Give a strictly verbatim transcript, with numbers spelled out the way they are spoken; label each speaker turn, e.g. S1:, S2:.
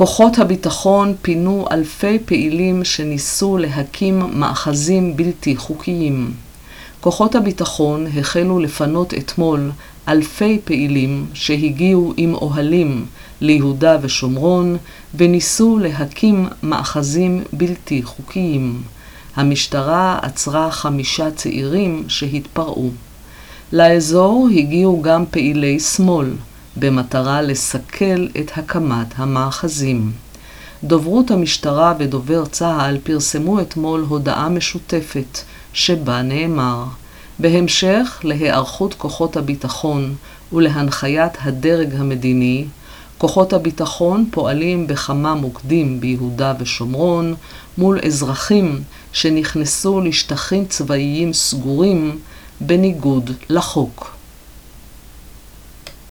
S1: כוחות הביטחון פינו אלפי פעילים שניסו להקים מאחזים בלתי חוקיים. כוחות הביטחון החלו לפנות אתמול אלפי פעילים שהגיעו עם אוהלים ליהודה ושומרון וניסו להקים מאחזים בלתי חוקיים. המשטרה עצרה חמישה צעירים שהתפרעו. לאזור הגיעו גם פעילי שמאל, במטרה לסכל את הקמת המאחזים. דוברות המשטרה ודובר צה"ל פרסמו אתמול הודעה משותפת, שבה נאמר, בהמשך להיערכות כוחות הביטחון ולהנחיית הדרג המדיני, כוחות הביטחון פועלים בכמה מוקדים ביהודה ושומרון מול אזרחים שנכנסו לשטחים צבאיים סגורים בניגוד לחוק.